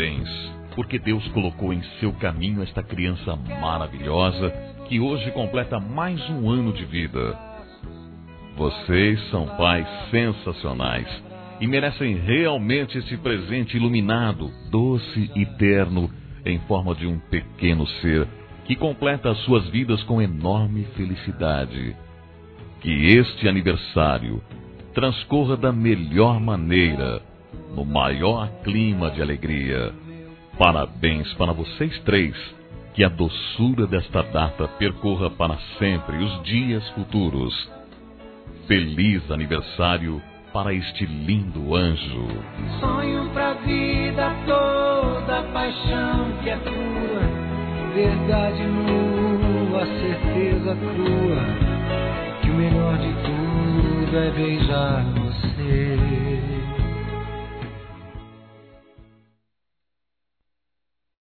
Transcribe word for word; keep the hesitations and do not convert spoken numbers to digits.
parabéns, porque Deus colocou em seu caminho esta criança maravilhosa que hoje completa mais um ano de vida. Vocês são pais sensacionais e merecem realmente esse presente iluminado, doce e terno, em forma de um pequeno ser que completa as suas vidas com enorme felicidade. Que este aniversário transcorra da melhor maneira, no maior clima de alegria. Parabéns para vocês três, que a doçura desta data percorra para sempre os dias futuros. Feliz aniversário para este lindo anjo. Sonho pra vida toda, paixão que é tua, verdade nua, certeza crua, que o melhor de tudo é beijar você.